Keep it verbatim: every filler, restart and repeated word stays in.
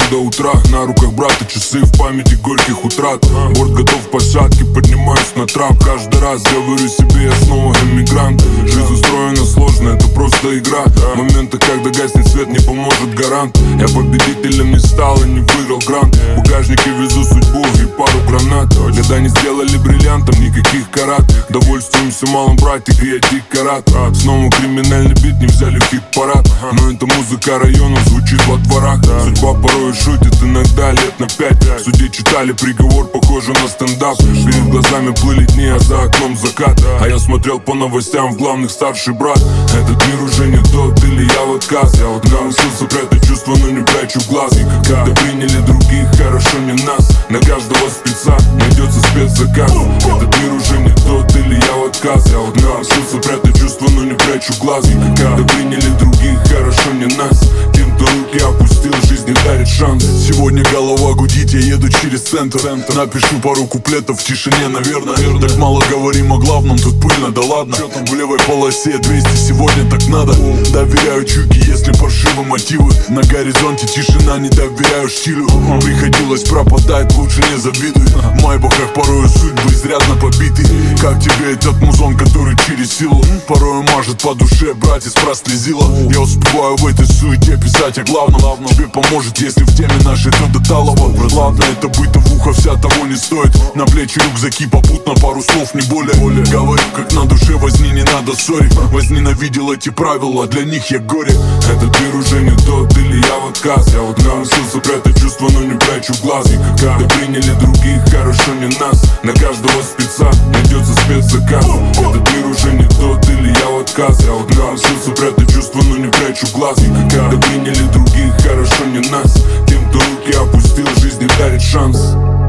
до утра. На руках брата часы в памяти горьких утрат. Борт готов к посадке, поднимаюсь на трап. Каждый раз говорю себе, я снова эмигрант. Жизнь устроена сложно, это просто игра. Моменты, когда гаснет свет, не поможет гарант. Я победителем не стал и не выиграл грант. В багажнике везу судьбу и пару гранат. Года не сделали бриллиантом никаких карат. Довольствуемся малым, братья, креатив карат. Снова криминальный бит, не взяли в хит-парад. Но эта музыка районов звучит во дворах. Судьба порой шутит, иногда лет на пять. В суде читали приговор, похоже на стендап. Перед глазами плыли дни, а за окном закат. А я смотрел по новостям, в главных старший брат. Этот мир уже не тот, или я в отказ. Я вот научился прятать чувства, но не прячу глаз. Когда приняли других, хорошо не нас. На каждого спеца найдется спецзаказ. Этот мир уже не тот, или я в отказ. Я вот научился прятать чувства, но не прячу глаз. Когда приняли других, хорошо не нас. Тем, кто руки опустил, жизнь не дарит шанс. Сегодня голова гудит, я еду через центр. Напишу пару куплетов в тишине, наверное. Так мало говорим о главном, тут пыльно, да ладно. В левой полосе двести, сегодня так надо. Доверяю чуйке, если паршивы мотивы. На горизонте тишина, не доверяю штилю. Приходилось пропадать, лучше не завидуй. В майбахах порою судьбы изрядно побиты. Как тебе этот музон, который через силу порою мажет по душе, братец, прослезила. Я успеваю в этой суете писать о главном. Тебе поможет, если в теме нашей то до талого. Ладно, это бытовуха вся того не стоит. На плечи рюкзаки, попутно пару слов, не более. Говорю, как на душе, возни, не надо ссорить. Возненавидел эти правила, для них я горе. Этот мир уже не тот, или я в отказ. Я вот научился прятать чувства, но не прячу глаз. Когда приняли других, хорошо не нас. На каждого спеца найдется спецзаказ. Этот мир уже не тот, или я в отказ. Я вот научился прятать чувства, но не прячу глаз. Когда приняли других, хорошо не нас. Тем, кто руки опустил, жизнь не дарит шанс.